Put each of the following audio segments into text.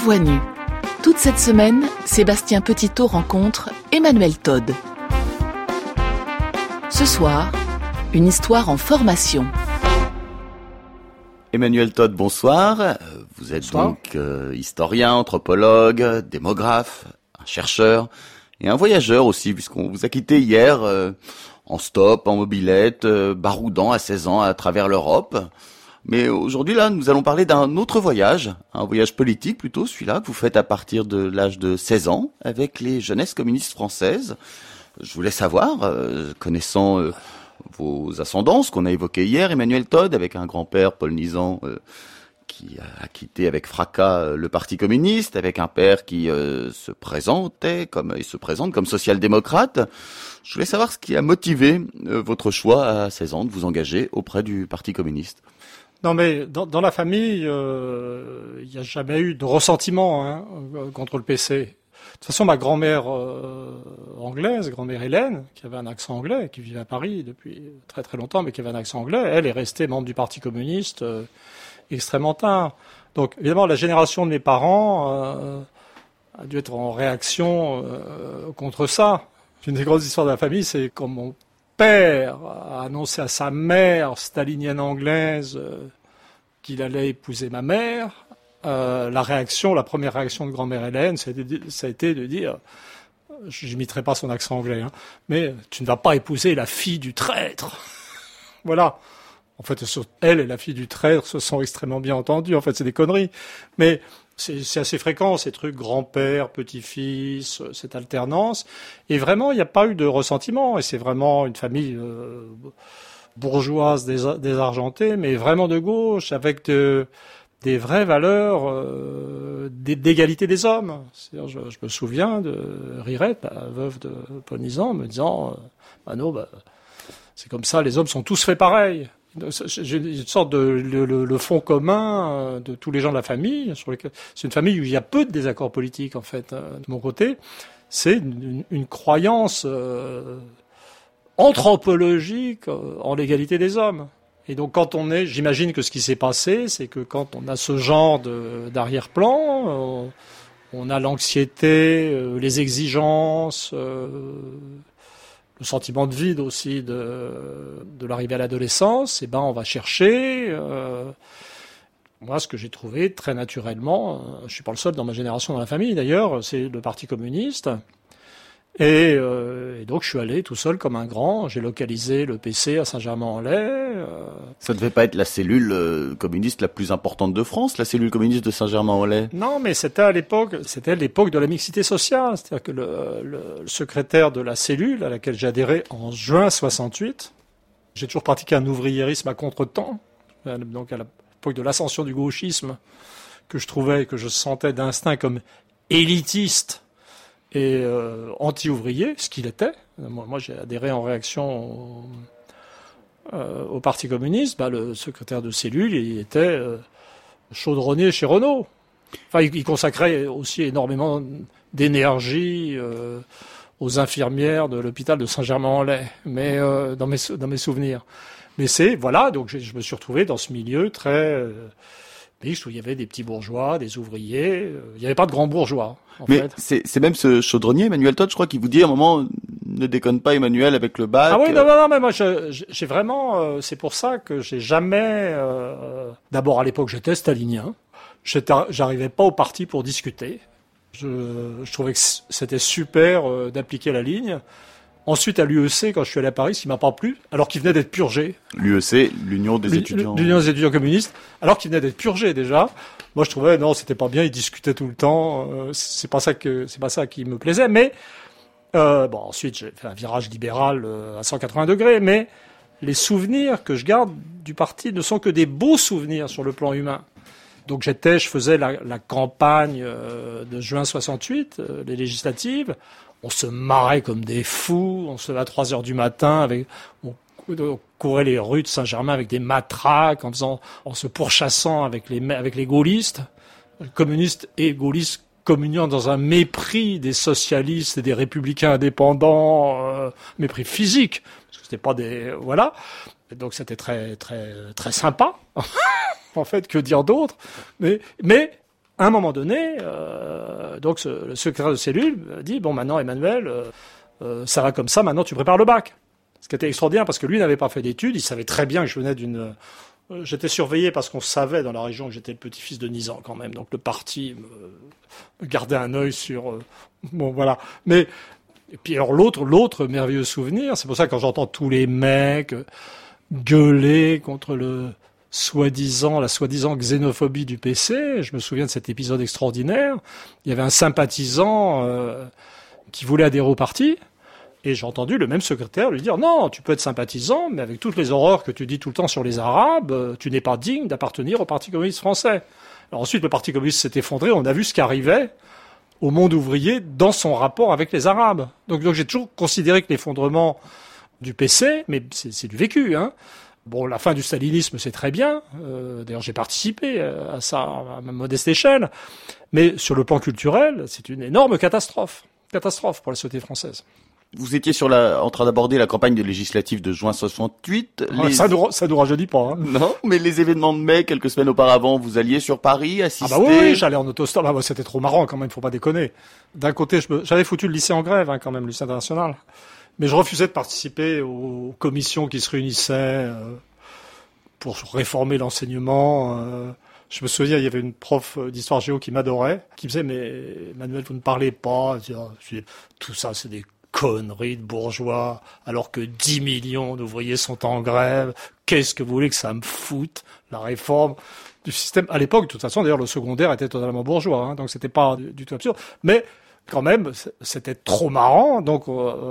voix nue. Toute cette semaine, Sébastien Petitot rencontre Emmanuel Todd. Ce soir, une histoire en formation. Emmanuel Todd, bonsoir. Vous êtes donc historien, anthropologue, démographe, un chercheur et un voyageur aussi, puisqu'on vous a quitté hier en stop, en mobilette, baroudant à 16 ans à travers l'Europe. Mais aujourd'hui, là, nous allons parler d'un autre voyage, un voyage politique plutôt, celui-là que vous faites à partir de l'âge de 16 ans avec les jeunesses communistes françaises. Je voulais savoir, connaissant vos ascendances qu'on a évoquées hier, Emmanuel Todd, avec un grand-père, Paul Nizan, qui a quitté avec fracas le Parti communiste, avec un père qui se présente comme social-démocrate. Je voulais savoir ce qui a motivé votre choix à 16 ans de vous engager auprès du Parti communiste. Non, mais dans la famille, il n'y a jamais eu de ressentiment contre le PC. De toute façon, ma grand-mère anglaise, grand-mère Hélène, qui avait un accent anglais, qui vivait à Paris depuis très très longtemps, mais qui avait un accent anglais, elle est restée membre du Parti communiste extrêmement tard. Donc, évidemment, la génération de mes parents a dû être en réaction contre ça. Une des grosses histoires de la famille, c'est quand mon père a annoncé à sa mère stalinienne anglaise qu'il allait épouser ma mère. La première réaction de grand-mère Hélène, ça a été de dire, j'imiterai pas son accent anglais, mais tu ne vas pas épouser la fille du traître. Voilà. En fait, elle et la fille du traître se sont extrêmement bien entendues. En fait, c'est des conneries. Mais c'est assez fréquent, ces trucs grand-père, petit-fils, cette alternance. Et vraiment, il n'y a pas eu de ressentiment. Et c'est vraiment une famille bourgeoise désargentée, mais vraiment de gauche, avec des vraies valeurs d'égalité des hommes. C'est-à-dire, je me souviens de Rirette, la veuve de Paul Nizan, me disant c'est comme ça, les hommes sont tous faits pareils. J'ai une sorte le fond commun de tous les gens de la famille. C'est une famille où il y a peu de désaccords politiques, en fait. De mon côté, c'est une croyance anthropologique en l'égalité des hommes. Et donc, j'imagine que ce qui s'est passé, c'est que quand on a ce genre d'arrière-plan, on a l'anxiété, les exigences, le sentiment de vide aussi de l'arrivée à l'adolescence, on va chercher, moi ce que j'ai trouvé très naturellement, je suis pas le seul dans ma génération dans la famille d'ailleurs, c'est le Parti communiste, et donc je suis allé tout seul comme un grand, j'ai localisé le PC à Saint-Germain-en-Laye. Ça ne devait pas être la cellule communiste la plus importante de France, la cellule communiste de Saint-Germain-en-Laye? Non, mais c'était l'époque de la mixité sociale. C'est-à-dire que le secrétaire de la cellule à laquelle j'ai adhéré en juin 68, j'ai toujours pratiqué un ouvriérisme à contre-temps, donc à l'époque de l'ascension du gauchisme, que je sentais d'instinct comme élitiste et anti-ouvrier, ce qu'il était. Moi, j'ai adhéré en réaction au Parti communiste. Le secrétaire de cellule, il était chaudronnier chez Renault. Enfin, il consacrait aussi énormément d'énergie aux infirmières de l'hôpital de Saint-Germain-en-Laye, mais dans mes souvenirs. Mais donc je me suis retrouvé dans ce milieu très mixte où il y avait des petits bourgeois, des ouvriers. Il n'y avait pas de grands bourgeois. Mais c'est même ce chaudronnier, Emmanuel Todd, je crois, qui vous dit à un moment, ne déconne pas Emmanuel avec le bac. Ah oui, non, mais moi j'ai vraiment, c'est pour ça que j'ai jamais, d'abord à l'époque j'étais stalinien, j'arrivais pas au parti pour discuter. Je trouvais que c'était super d'appliquer la ligne. Ensuite, à l'UEC, quand je suis allé à Paris, il m'a pas plu, alors qu'il venait d'être purgé. L'UEC, l'Union des étudiants. L'Union des étudiants communistes, alors qu'il venait d'être purgé déjà. Moi, je trouvais, non, c'était pas bien, il discutait tout le temps, c'est pas ça qui me plaisait, mais, ensuite, j'ai fait un virage libéral à 180 degrés, mais les souvenirs que je garde du parti ne sont que des beaux souvenirs sur le plan humain. Donc je faisais la campagne de juin 68, les législatives. On se marrait comme des fous, on se levait à 3 heures du matin, on courait les rues de Saint-Germain avec des matraques, en se pourchassant avec les gaullistes, communistes et gaullistes communiant dans un mépris des socialistes et des républicains indépendants, mépris physique, parce que c'était pas voilà. Et donc c'était très très très sympa. En fait, que dire d'autre? Mais À un moment donné, donc le secrétaire de cellule dit, bon, maintenant, Emmanuel, ça va comme ça, maintenant tu prépares le bac. Ce qui était extraordinaire, parce que lui n'avait pas fait d'études, il savait très bien que je venais d'une... J'étais surveillé parce qu'on savait dans la région que j'étais le petit-fils de Nizan quand même, donc le parti me gardait un œil sur... bon, voilà. Mais, et puis alors l'autre merveilleux souvenir, c'est pour ça que quand j'entends tous les mecs gueuler contre la soi-disant xénophobie du PC, je me souviens de cet épisode extraordinaire, il y avait un sympathisant qui voulait adhérer au parti, et j'ai entendu le même secrétaire lui dire « Non, tu peux être sympathisant, mais avec toutes les horreurs que tu dis tout le temps sur les Arabes, tu n'es pas digne d'appartenir au Parti communiste français. » Alors ensuite, le Parti communiste s'est effondré, on a vu ce qui arrivait au monde ouvrier dans son rapport avec les Arabes. Donc j'ai toujours considéré que l'effondrement du PC, mais c'est du vécu, hein. Bon, la fin du stalinisme, c'est très bien. D'ailleurs, j'ai participé à ça à ma modeste échelle. Mais sur le plan culturel, c'est une énorme catastrophe. Catastrophe pour la société française. Vous étiez en train d'aborder la campagne législative de juin 68. Ça nous rajeunit pas, hein. Non, mais les événements de mai, quelques semaines auparavant, vous alliez sur Paris assister. Ah bah oui, j'allais en autostop. Ah bah c'était trop marrant quand même, faut pas déconner. D'un côté, j'avais foutu le lycée en grève, hein, quand même, le lycée international. Mais je refusais de participer aux commissions qui se réunissaient pour réformer l'enseignement. Je me souviens, il y avait une prof d'histoire géo qui m'adorait, qui me disait « Mais Emmanuel, vous ne parlez pas. » Tout ça, c'est des conneries de bourgeois, alors que 10 millions d'ouvriers sont en grève. Qu'est-ce que vous voulez que ça me foute, la réforme du système? À l'époque, de toute façon, d'ailleurs, le secondaire était totalement bourgeois, hein, donc c'était pas du tout absurde. Mais quand même, c'était trop marrant. Donc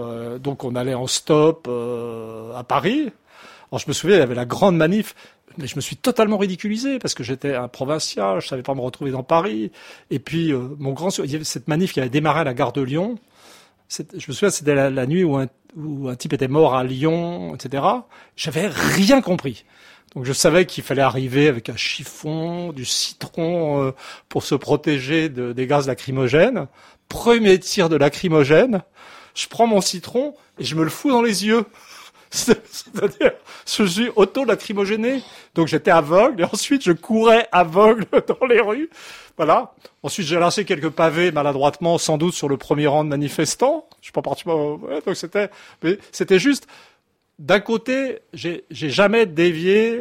on allait en stop à Paris. Alors je me souviens, il y avait la grande manif, mais je me suis totalement ridiculisé parce que j'étais un provincial, je savais pas me retrouver dans Paris. Et puis il y avait cette manif qui avait démarré à la gare de Lyon. Je me souviens, c'était la nuit où un type était mort à Lyon, etc. J'avais rien compris. Donc je savais qu'il fallait arriver avec un chiffon, du citron pour se protéger des gaz lacrymogènes. Premier tir de lacrymogène, je prends mon citron et je me le fous dans les yeux. C'est-à-dire, je suis auto-lacrymogéné. Donc j'étais aveugle et ensuite je courais aveugle dans les rues. Voilà. Ensuite j'ai lancé quelques pavés maladroitement, sans doute sur le premier rang de manifestants. Je suis pas parti. Ouais, donc c'était juste. D'un côté, j'ai jamais dévié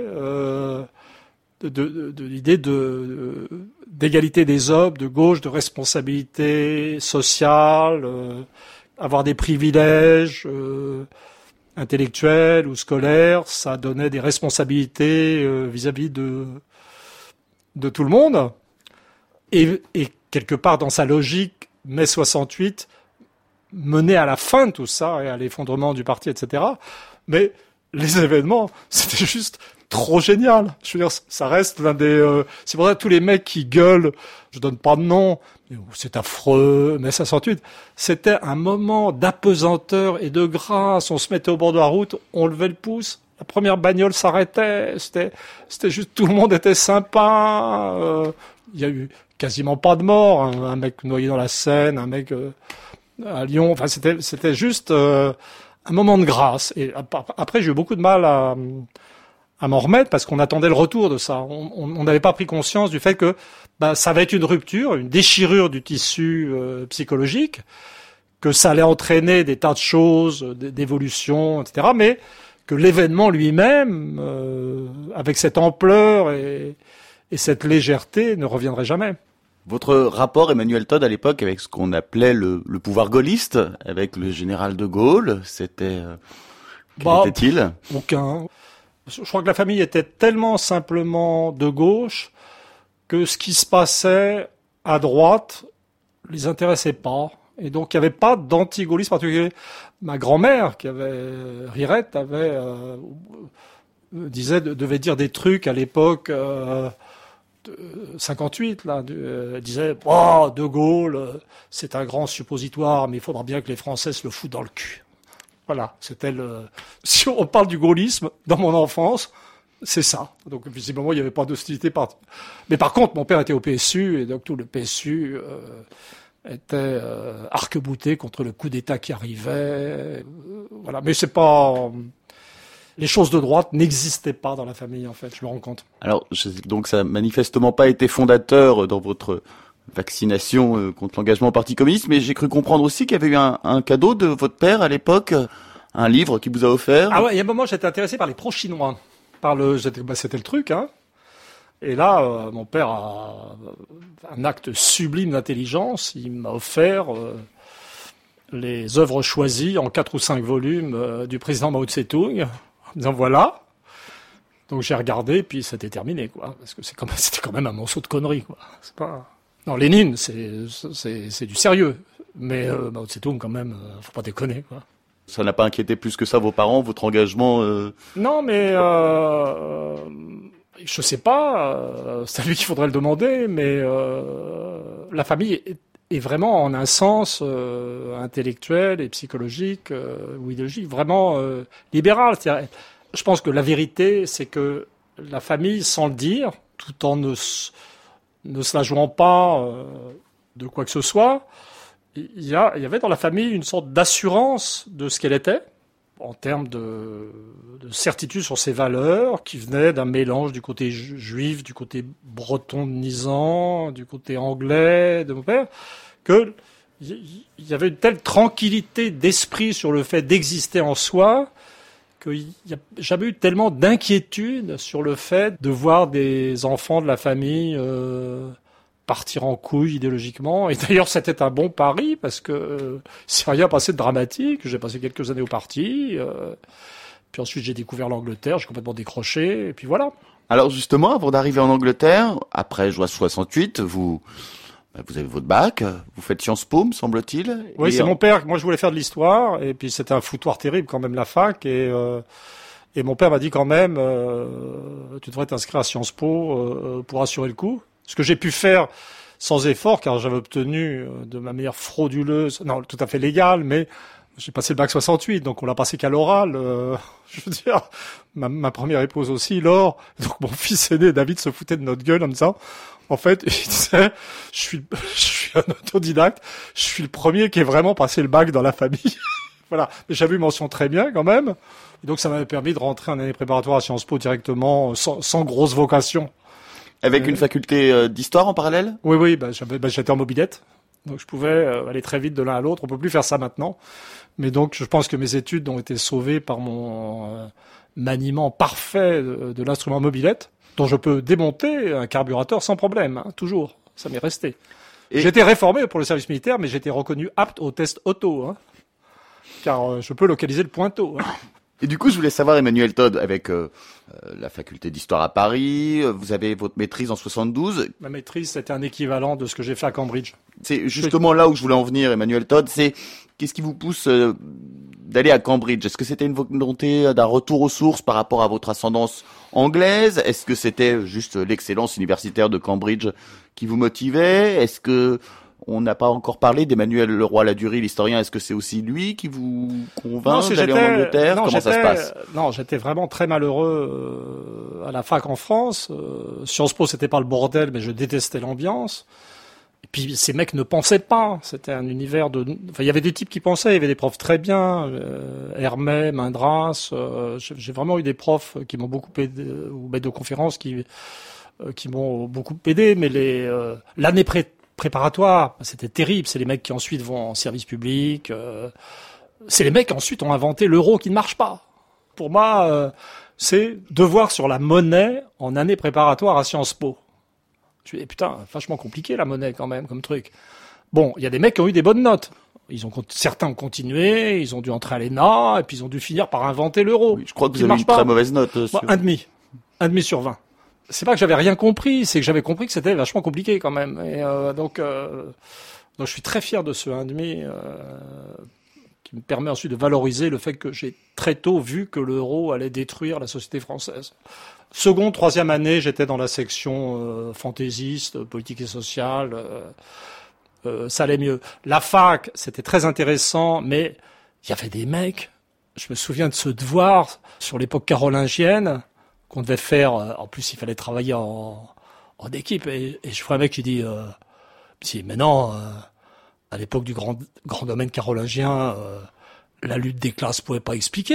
de l'idée d'égalité des hommes, de gauche, de responsabilité sociale, avoir des privilèges intellectuels ou scolaires, ça donnait des responsabilités vis-à-vis de tout le monde. Et quelque part dans sa logique, mai 68 menait à la fin de tout ça et à l'effondrement du parti, etc. Mais les événements, c'était juste trop génial. Je veux dire, ça reste l'un des... c'est pour ça que tous les mecs qui gueulent, je donne pas de nom, mais c'est affreux, mai 68, c'était un moment d'apesanteur et de grâce. On se mettait au bord de la route, on levait le pouce, la première bagnole s'arrêtait, c'était juste, tout le monde était sympa. Il y a eu quasiment pas de morts, un mec noyé dans la Seine, un mec à Lyon, enfin c'était juste un moment de grâce. Et après j'ai eu beaucoup de mal à m'en remettre parce qu'on attendait le retour de ça. On n'avait pas pris conscience du fait que ça va être une rupture, une déchirure du tissu psychologique, que ça allait entraîner des tas de choses, d'évolution, etc. Mais que l'événement lui-même, avec cette ampleur et cette légèreté, ne reviendrait jamais. Votre rapport, Emmanuel Todd, à l'époque, avec ce qu'on appelait le pouvoir gaulliste, avec le général de Gaulle, c'était... quel était-il ? Aucun. Je crois que la famille était tellement simplement de gauche que ce qui se passait à droite les intéressait pas. Et donc il n'y avait pas d'anti-gaullisme particulier. Ma grand-mère, Rirette, devait dire des trucs à l'époque... 58, là, disait De Gaulle, c'est un grand suppositoire, mais il faudra bien que les Français se le foutent dans le cul. Voilà, c'était si on parle du gaullisme, dans mon enfance, c'est ça. Donc, visiblement, il n'y avait pas d'hostilité particulière. Mais par contre, mon père était au PSU, et donc tout le PSU était arc-bouté contre le coup d'État qui arrivait. Voilà, mais c'est pas... Les choses de droite n'existaient pas dans la famille, en fait, je me rends compte. Alors, donc ça n'a manifestement pas été fondateur dans votre vaccination contre l'engagement au Parti communiste, mais j'ai cru comprendre aussi qu'il y avait eu un cadeau de votre père à l'époque, un livre qu'il vous a offert. Ah ouais, il y a un moment, j'étais intéressé par les pro-chinois. C'était le truc, hein. Et là, mon père a un acte sublime d'intelligence. Il m'a offert les œuvres choisies en 4 ou 5 volumes du président Mao Tse-tung, en disant voilà. Donc j'ai regardé, puis c'était terminé, quoi. Parce que c'était quand même un morceau de connerie, quoi. C'est pas... Non, Lénine, c'est du sérieux. Mais Mao Tse-tung, quand même, faut pas déconner, quoi. Ça n'a pas inquiété plus que ça vos parents, votre engagement Non, mais je sais pas, c'est à lui qu'il faudrait le demander, mais la famille est vraiment en un sens intellectuel et psychologique ou idéologique vraiment libéral. C'est-à-dire, je pense que la vérité, c'est que la famille, sans le dire, tout en ne se la jouant pas de quoi que ce soit, il y avait dans la famille une sorte d'assurance de ce qu'elle était, en termes de certitude sur ses valeurs, qui venait d'un mélange du côté juif, du côté breton-nisan, du côté anglais de mon père, que il y avait une telle tranquillité d'esprit sur le fait d'exister en soi, qu'il n'y a jamais eu tellement d'inquiétude sur le fait de voir des enfants de la famille partir en couille idéologiquement. Et d'ailleurs, c'était un bon pari parce que c'est rien passé de dramatique. J'ai passé quelques années au parti. Puis ensuite, j'ai découvert l'Angleterre. J'ai complètement décroché. Et puis voilà. Alors justement, avant d'arriver en Angleterre, après juin 68, vous avez votre bac, vous faites Sciences Po, me semble-t-il. Oui, c'est mon père. Moi, je voulais faire de l'histoire. Et puis, c'était un foutoir terrible quand même, la fac. Et mon père m'a dit quand même, tu devrais t'inscrire à Sciences Po pour assurer le coup. Ce que j'ai pu faire sans effort, car j'avais obtenu de ma manière frauduleuse, non, tout à fait légale, mais j'ai passé le bac 68, donc on l'a passé qu'à l'oral. Je veux dire, ma première épouse aussi, Laure. Donc mon fils aîné, David, se foutait de notre gueule en disant, en fait, il disait, je suis un autodidacte, je suis le premier qui ait vraiment passé le bac dans la famille. Voilà. Mais j'avais eu mention très bien quand même. Et donc ça m'avait permis de rentrer en année préparatoire à Sciences Po directement, sans grosse vocation. Avec une faculté d'histoire en parallèle? Oui, j'étais en mobilette, donc je pouvais aller très vite de l'un à l'autre. On peut plus faire ça maintenant, mais donc je pense que mes études ont été sauvées par mon maniement parfait de l'instrument mobilette, dont je peux démonter un carburateur sans problème, hein, toujours. Ça m'est resté. J'ai été réformé pour le service militaire, mais j'ai été reconnu apte au test auto, hein, car je peux localiser le pointeau. Hein. Et du coup, je voulais savoir, Emmanuel Todd, avec la faculté d'histoire à Paris, vous avez votre maîtrise en 72. Ma maîtrise, c'était un équivalent de ce que j'ai fait à Cambridge. C'est justement là où je voulais en venir, Emmanuel Todd, c'est qu'est-ce qui vous pousse d'aller à Cambridge? Est-ce que c'était une volonté d'un retour aux sources par rapport à votre ascendance anglaise? Est-ce que c'était juste l'excellence universitaire de Cambridge qui vous motivait? Est-ce que on n'a pas encore parlé d'Emmanuel Leroy-Ladurie, l'historien. Est-ce que c'est aussi lui qui vous convainc d'aller en Angleterre? Comment ça se passe? Non, j'étais vraiment très malheureux à la fac en France. Sciences Po, c'était pas le bordel, mais je détestais l'ambiance. Et puis ces mecs ne pensaient pas. C'était un univers de... Enfin, il y avait des types qui pensaient. Il y avait des profs très bien. Hermé, Mindras. J'ai vraiment eu des profs qui m'ont beaucoup aidé, ou maîtres de conférences qui m'ont beaucoup aidé. Mais l'année préparatoire, c'était terrible. C'est les mecs qui ensuite vont en service public. C'est les mecs qui ensuite ont inventé l'euro qui ne marche pas. Pour moi, c'est devoir sur la monnaie en année préparatoire à Sciences Po. Je me dis, putain, vachement compliqué la monnaie quand même comme truc. Bon, il y a des mecs qui ont eu des bonnes notes. Certains ont continué, ils ont dû entrer à l'ENA, et puis ils ont dû finir par inventer l'euro. Oui, je crois que vous avez une très mauvaise note. Moi, 1,5 sur 20. C'est pas que j'avais rien compris, c'est que j'avais compris que c'était vachement compliqué quand même. Et donc je suis très fier de ce 1,5 qui me permet ensuite de valoriser le fait que j'ai très tôt vu que l'euro allait détruire la société française. Seconde, troisième année, j'étais dans la section fantaisiste, politique et sociale. Ça allait mieux. La fac, c'était très intéressant, mais il y avait des mecs. Je me souviens de ce devoir sur l'époque carolingienne qu'on devait faire. En plus, il fallait travailler en équipe. Et je vois un mec qui dit, mais non, à l'époque du grand domaine carolingien, la lutte des classes pouvait pas expliquer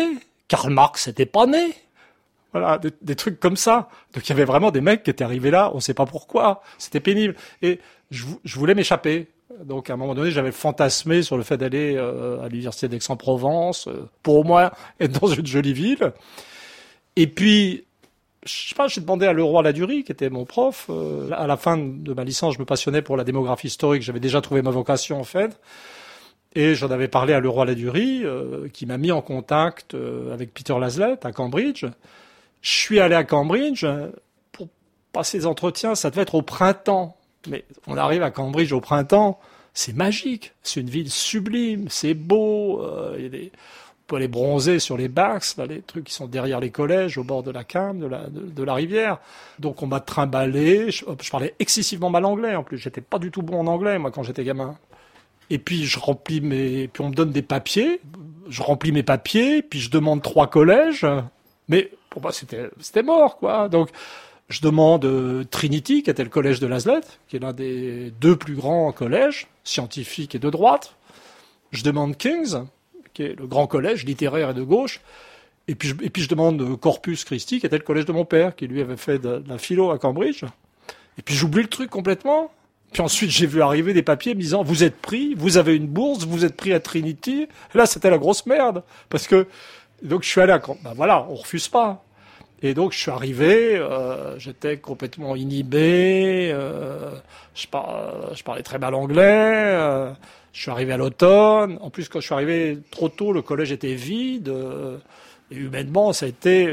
Karl Marx n'était pas né. Voilà, des trucs comme ça. Donc il y avait vraiment des mecs qui étaient arrivés là, on sait pas pourquoi. C'était pénible. Et je voulais m'échapper. Donc à un moment donné, j'avais fantasmé sur le fait d'aller à l'université d'Aix-en-Provence pour au moins être dans une jolie ville. Et puis, je sais pas, j'ai demandé à Leroy Ladurie, qui était mon prof. À la fin de ma licence, je me passionnais pour la démographie historique. J'avais déjà trouvé ma vocation en fait. Et j'en avais parlé à Leroy Ladurie, qui m'a mis en contact avec Peter Laslett à Cambridge. Je suis allé à Cambridge pour passer des entretiens. Ça devait être au printemps. Mais on arrive à Cambridge au printemps, c'est magique. C'est une ville sublime, c'est beau. On peut aller bronzer sur les Backs, là, les trucs qui sont derrière les collèges, au bord de la Cam, de la rivière. Donc on m'a trimballé. Je parlais excessivement mal anglais en plus. J'étais pas du tout bon en anglais moi quand j'étais gamin. Et puis puis on me donne des papiers. Je remplis mes papiers, puis je demande 3 collèges. Mais pour moi c'était mort quoi. Donc je demande Trinity, qui était le collège de Laslett, qui est l'un des 2 plus grands collèges scientifiques et de droite. Je demande King's, qui est le grand collège littéraire et de gauche. Et puis je demande Corpus Christi, qui était le collège de mon père, qui lui avait fait de la philo à Cambridge. Et puis j'oublie le truc complètement. Puis ensuite j'ai vu arriver des papiers me disant vous êtes pris, vous avez une bourse, vous êtes pris à Trinity. Et là c'était la grosse merde, parce que donc je suis allé voilà, on refuse pas. Et donc je suis arrivé, j'étais complètement inhibé, je parlais très mal anglais, je suis arrivé à l'automne. En plus quand je suis arrivé trop tôt, le collège était vide, et humainement ça a été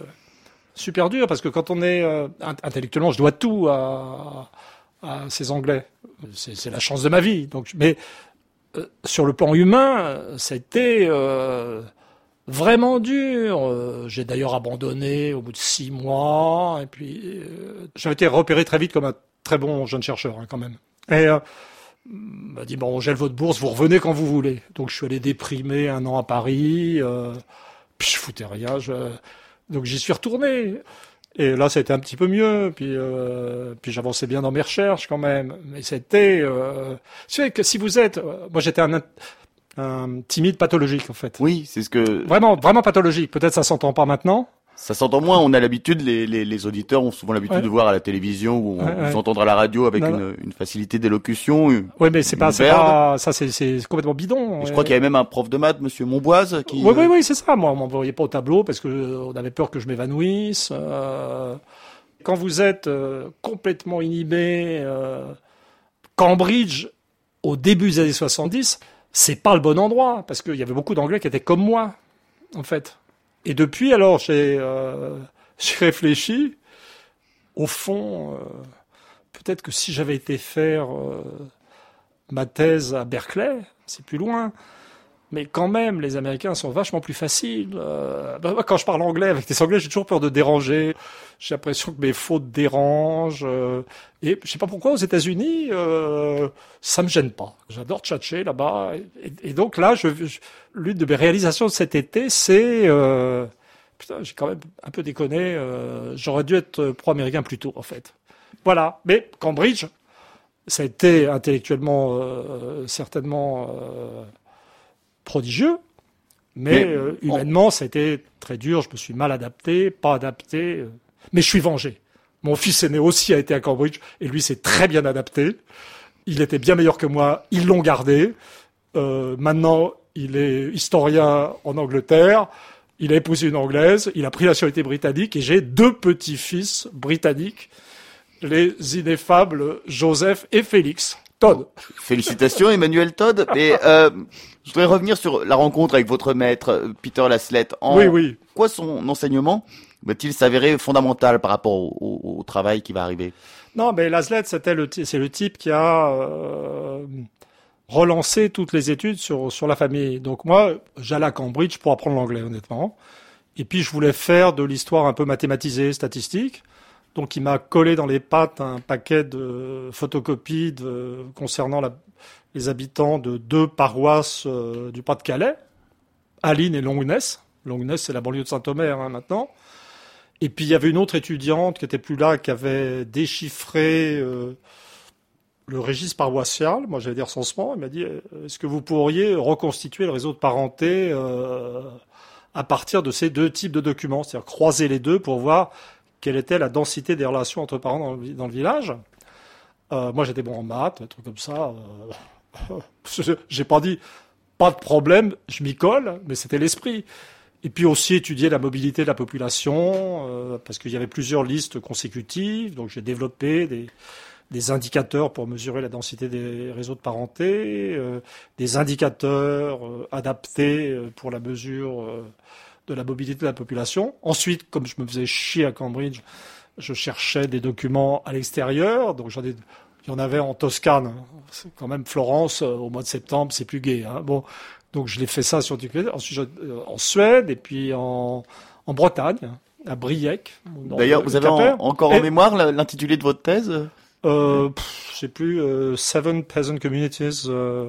super dur, parce que quand on est intellectuellement, je dois tout à ces Anglais. C'est la chance de ma vie. Donc, mais sur le plan humain, ça a été vraiment dur. J'ai d'ailleurs abandonné au bout de 6 mois. Et puis, j'avais été repéré très vite comme un très bon jeune chercheur, quand même. Et m'a dit, bon, on gèle votre bourse, vous revenez quand vous voulez. Donc, je suis allé déprimer 1 an à Paris. Puis, je foutais rien. Donc, j'y suis retourné. Et là, ça a été un petit peu mieux. Puis j'avançais bien dans mes recherches, quand même. Mais c'était... Tu sais que si vous êtes... moi, j'étais un timide pathologique, en fait. Oui, c'est ce que... Vraiment pathologique. Peut-être ça s'entend pas maintenant. Ça s'entend moins. On a l'habitude, les auditeurs ont souvent l'habitude de voir à la télévision ou vous entendre à la radio avec une facilité d'élocution. Oui, mais c'est pas ça, c'est complètement bidon. Et je crois qu'il y avait même un prof de maths, monsieur Monboise, qui... Oui, c'est ça. Moi, on m'envoyait pas au tableau parce que on avait peur que je m'évanouisse. Quand vous êtes complètement inhibé, Cambridge, au début des années 70, c'est pas le bon endroit parce qu'il y avait beaucoup d'Anglais qui étaient comme moi, en fait. Et depuis, alors, j'ai réfléchi. Au fond, peut-être que si j'avais été faire ma thèse à Berkeley, c'est plus loin. Mais quand même, les Américains sont vachement plus faciles. Quand je parle anglais avec des Anglais, j'ai toujours peur de déranger. J'ai l'impression que mes fautes dérangent. Et je sais pas pourquoi, aux États-Unis, ça me gêne pas. J'adore tchatcher là-bas. Et donc là, l'une de mes réalisations de cet été, c'est... putain, j'ai quand même un peu déconné. J'aurais dû être pro-américain plus tôt, en fait. Voilà. Mais Cambridge, ça a été intellectuellement certainement prodigieux. Mais humainement, ça a été très dur. Je me suis mal adapté, pas adapté. Mais je suis vengé. Mon fils aîné aussi a été à Cambridge et lui s'est très bien adapté. Il était bien meilleur que moi. Ils l'ont gardé. Maintenant, il est historien en Angleterre. Il a épousé une Anglaise. Il a pris la nationalité britannique et j'ai 2 petits-fils britanniques, les ineffables Joseph et Félix. Todd. Félicitations, Emmanuel Todd. Mais je voudrais revenir sur la rencontre avec votre maître, Peter Laslett. Oui. Quoi son enseignement va-t-il s'avérer fondamental par rapport au travail qui va arriver? Non, mais Laslett, c'est le type qui a relancé toutes les études sur la famille. Donc moi, j'allais à Cambridge pour apprendre l'anglais, honnêtement. Et puis je voulais faire de l'histoire un peu mathématisée, statistique. Donc il m'a collé dans les pattes un paquet de photocopies concernant les habitants de 2 paroisses du Pas-de-Calais, Alline et Longness. Longness, c'est la banlieue de Saint-Omer maintenant. Et puis il y avait une autre étudiante qui était plus là, qui avait déchiffré le registre paroissial. Moi j'avais des recensements. Elle m'a dit est-ce que vous pourriez reconstituer le réseau de parenté à partir de ces deux types de documents, c'est-à-dire croiser les deux pour voir quelle était la densité des relations entre parents dans le village. Moi, j'étais bon en maths, un truc comme ça. J'ai pas dit pas de problème, je m'y colle, mais c'était l'esprit. Et puis aussi étudier la mobilité de la population, parce qu'il y avait plusieurs listes consécutives. Donc j'ai développé des indicateurs pour mesurer la densité des réseaux de parenté, des indicateurs adaptés pour la mesure de la mobilité de la population. Ensuite, comme je me faisais chier à Cambridge, je cherchais des documents à l'extérieur. Donc il y en avait en Toscane. C'est quand même Florence, au mois de septembre, c'est plus gai. Hein. Bon, donc je l'ai fait ça sur ensuite en Suède et puis en Bretagne, à Briec. D'ailleurs, vous avez encore en mémoire l'intitulé de votre thèse? Je sais plus, Seven Peasant Communities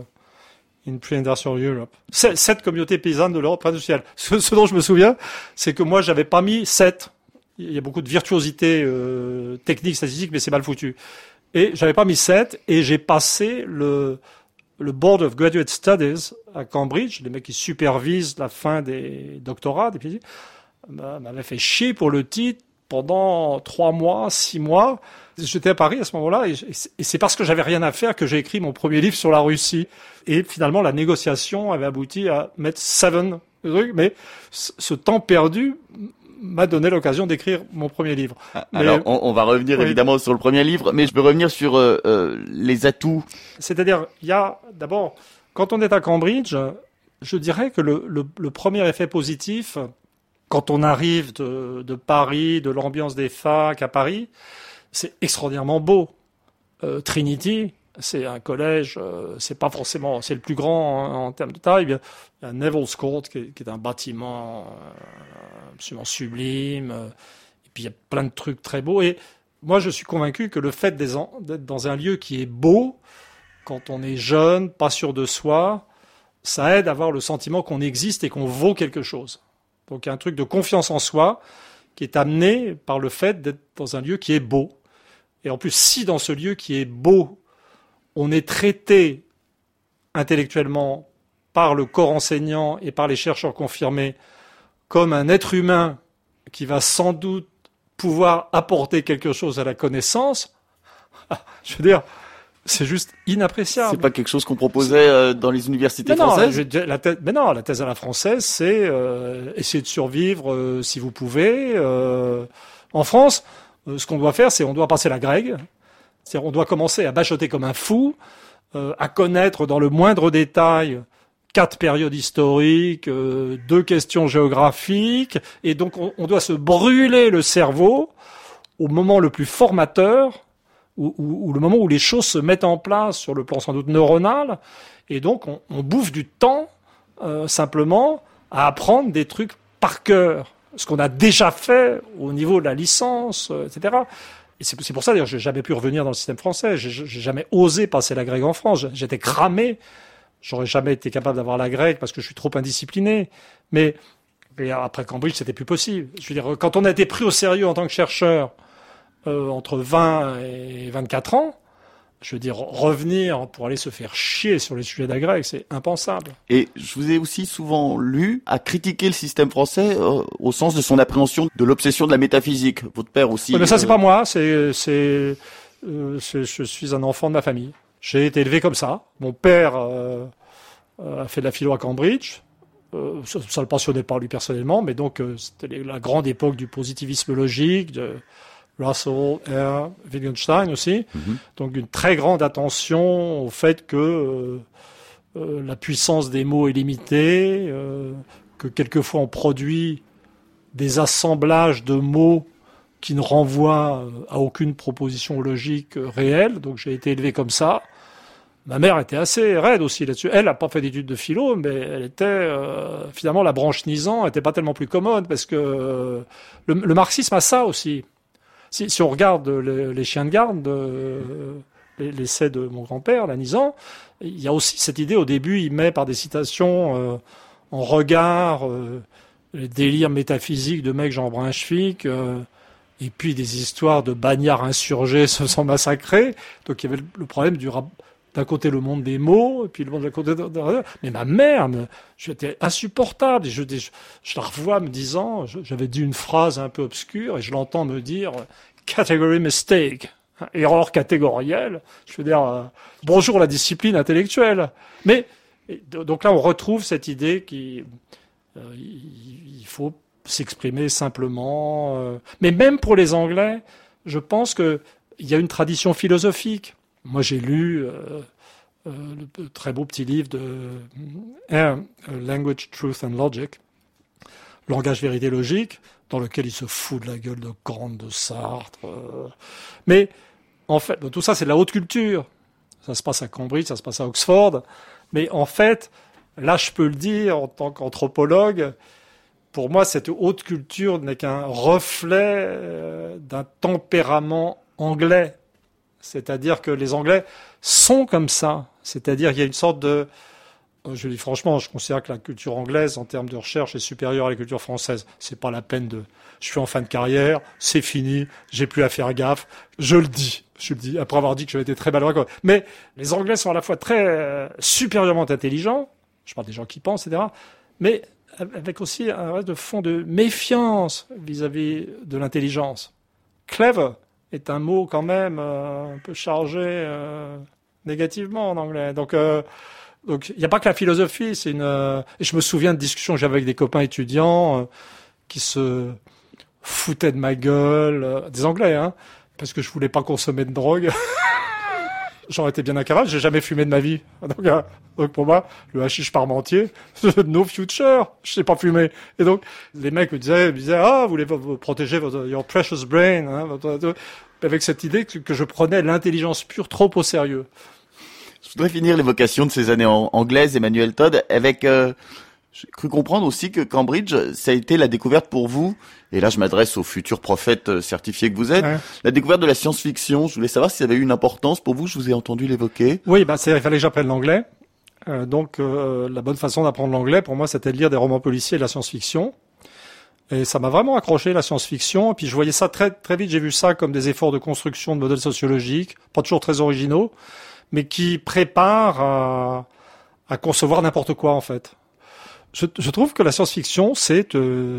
in Pre-Industrial Europe. 7 communautés paysannes de l'Europe industrielle. Ce dont je me souviens, c'est que moi, j'avais pas mis 7. Il y a beaucoup de virtuosité technique, statistique, mais c'est mal foutu. Et j'avais pas mis 7, et j'ai passé le Board of Graduate Studies à Cambridge, les mecs qui supervisent la fin des doctorats, des PhD, m'avaient fait chier pour le titre pendant 3 mois, 6 mois. J'étais à Paris à ce moment-là, et c'est parce que j'avais rien à faire que j'ai écrit mon premier livre sur la Russie. Et finalement, la négociation avait abouti à mettre 7 trucs, mais ce temps perdu m'a donné l'occasion d'écrire mon premier livre. Alors, on va revenir évidemment sur le premier livre, mais je veux revenir sur les atouts. C'est-à-dire, il y a d'abord, quand on est à Cambridge, je dirais que le premier effet positif, quand on arrive de Paris, de l'ambiance des facs à Paris, c'est extraordinairement beau. Trinity, c'est un collège, c'est pas forcément, c'est le plus grand en termes de taille. Il y a Neville's Court qui est un bâtiment absolument sublime. Et puis il y a plein de trucs très beaux. Et moi, je suis convaincu que le fait d'être dans un lieu qui est beau, quand on est jeune, pas sûr de soi, ça aide à avoir le sentiment qu'on existe et qu'on vaut quelque chose. Donc il y a un truc de confiance en soi qui est amené par le fait d'être dans un lieu qui est beau. Et en plus, si dans ce lieu qui est beau, on est traité intellectuellement par le corps enseignant et par les chercheurs confirmés comme un être humain qui va sans doute pouvoir apporter quelque chose à la connaissance, je veux dire, c'est juste inappréciable. C'est pas quelque chose qu'on proposait dans les universités françaises? Mais non, la thèse à la française, c'est essayer de survivre si vous pouvez. En France, ce qu'on doit faire, c'est on doit passer la grègue. C'est-à-dire on doit commencer à bachoter comme un fou, à connaître dans le moindre détail 4 périodes historiques, 2 questions géographiques, et donc on doit se brûler le cerveau au moment le plus formateur, ou le moment où les choses se mettent en place sur le plan sans doute neuronal, et donc on bouffe du temps simplement à apprendre des trucs par cœur, ce qu'on a déjà fait au niveau de la licence, etc. Et c'est pour ça d'ailleurs j'ai jamais pu revenir dans le système français, j'ai jamais osé passer la grecque en France, j'étais cramé, j'aurais jamais été capable d'avoir la grecque parce que je suis trop indiscipliné, mais après Cambridge c'était plus possible. Je veux dire, quand on a été pris au sérieux en tant que chercheur entre 20 et 24 ans, je veux dire, revenir pour aller se faire chier sur les sujets de la grecque, c'est impensable. Et je vous ai aussi souvent lu à critiquer le système français au sens de son appréhension de l'obsession de la métaphysique. Votre père aussi. Oui, mais ça, c'est pas moi. Je suis un enfant de ma famille. J'ai été élevé comme ça. Mon père a fait de la philo à Cambridge. Ça le passionnait pas lui personnellement, mais donc c'était la grande époque du positivisme logique, de Russell, Hare, Wittgenstein aussi. Donc une très grande attention au fait que la puissance des mots est limitée, que quelquefois on produit des assemblages de mots qui ne renvoient à aucune proposition logique réelle. Donc j'ai été élevé comme ça. Ma mère était assez raide aussi là-dessus. Elle n'a pas fait d'études de philo, mais elle était finalement la branche Nizan était pas tellement plus commode parce que le marxisme a ça aussi. Si on regarde les chiens de garde, l'essai de mon grand-père, la Nizan, il y a aussi cette idée, au début, il met par des citations en regard les délires métaphysiques de mecs Jean Brunswick, et puis des histoires de bagnards insurgés se sont massacrés. Donc il y avait le problème du d'un côté le monde des mots, et puis le monde de côté mais ma mère, j'étais insupportable. Et je la revois me disant, j'avais dit une phrase un peu obscure, et je l'entends me dire category mistake, erreur catégorielle. Je veux dire, bonjour la discipline intellectuelle. Mais donc là, on retrouve cette idée qu'il faut s'exprimer simplement. Mais même pour les Anglais, je pense que il y a une tradition philosophique. Moi, j'ai lu le très beau petit livre de Language, Truth and Logic, Langage, vérité, logique, dans lequel il se fout de la gueule de Kant, de Sartre. Mais en fait, tout ça, c'est de la haute culture. Ça se passe à Cambridge, ça se passe à Oxford. Mais en fait, là, je peux le dire en tant qu'anthropologue, pour moi, cette haute culture n'est qu'un reflet d'un tempérament anglais. C'est-à-dire que les Anglais sont comme ça. C'est-à-dire qu'il y a une sorte de... Je dis franchement, je considère que la culture anglaise, en termes de recherche, est supérieure à la culture française. C'est pas la peine de... Je suis en fin de carrière, c'est fini, j'ai plus à faire gaffe. Je le dis, après avoir dit que j'avais été très malheureux. Mais les Anglais sont à la fois très supérieurement intelligents, je parle des gens qui pensent, etc., mais avec aussi un reste de fond de méfiance vis-à-vis de l'intelligence. Clever est un mot quand même un peu chargé négativement en anglais. Donc il n'y a pas que la philosophie, c'est une... Et je me souviens de discussions que j'avais avec des copains étudiants qui se foutaient de ma gueule, des Anglais, hein, parce que je voulais pas consommer de drogue. J'aurais été bien incapable, j'ai jamais fumé de ma vie. Donc pour moi, le hashish parmentier, no future, je sais pas fumer. Et donc, les mecs me disaient, vous voulez protéger your precious brain, hein, avec cette idée que je prenais l'intelligence pure trop au sérieux. Je voudrais finir l'évocation de ces années anglaises, Emmanuel Todd, avec... j'ai cru comprendre aussi que Cambridge, ça a été la découverte pour vous, et là je m'adresse aux futurs prophètes certifiés que vous êtes, la découverte de la science-fiction. Je voulais savoir si ça avait eu une importance pour vous, je vous ai entendu l'évoquer. Oui, il fallait que j'apprenne l'anglais. Donc la bonne façon d'apprendre l'anglais, pour moi, c'était de lire des romans policiers et de la science-fiction. Et ça m'a vraiment accroché, la science-fiction. Et puis je voyais ça très vite, j'ai vu ça comme des efforts de construction de modèles sociologiques, pas toujours très originaux, mais qui préparent à concevoir n'importe quoi, en fait. Je trouve que la science-fiction, c'est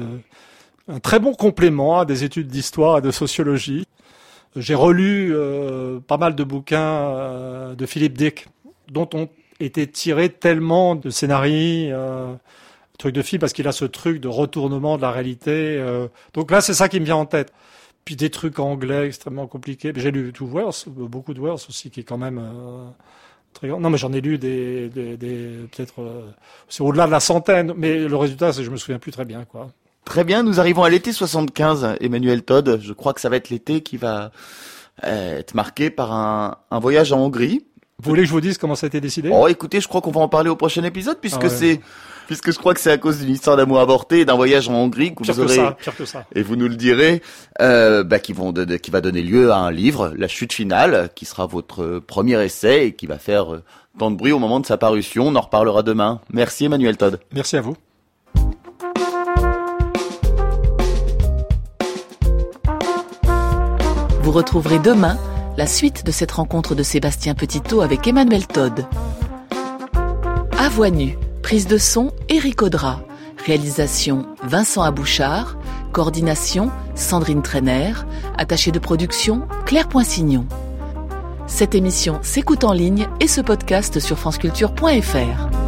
un très bon complément à des études d'histoire et de sociologie. J'ai relu pas mal de bouquins de Philip Dick, dont ont été tirés tellement de scénarios, trucs de film, parce qu'il a ce truc de retournement de la réalité. Donc là, c'est ça qui me vient en tête. Puis des trucs anglais extrêmement compliqués. J'ai lu tout Wells, beaucoup de Wells aussi, qui est quand même... Non, mais j'en ai lu des peut-être c'est au-delà de la centaine, mais le résultat, c'est que je me souviens plus très bien, quoi. Très bien, nous arrivons à l'été 75, Emmanuel Todd. Je crois que ça va être l'été qui va être marqué par un voyage en Hongrie. Vous voulez que je vous dise comment ça a été décidé ? Oh, écoutez, je crois qu'on va en parler au prochain épisode, puisque puisque je crois que c'est à cause d'une histoire d'amour avorté et d'un voyage en Hongrie que vous aurez, pire que ça. Et vous nous le direz, qui va donner lieu à un livre, La Chute finale, qui sera votre premier essai et qui va faire tant de bruit au moment de sa parution. On en reparlera demain. Merci Emmanuel Todd. Merci à vous. Vous retrouverez demain la suite de cette rencontre de Sébastien Petitot avec Emmanuel Todd. À voix nue, prise de son, Éric Audra. Réalisation, Vincent Abouchard. Coordination, Sandrine Trainer. Attachée de production, Claire Poinsignon. Cette émission s'écoute en ligne et se podcast sur franceculture.fr.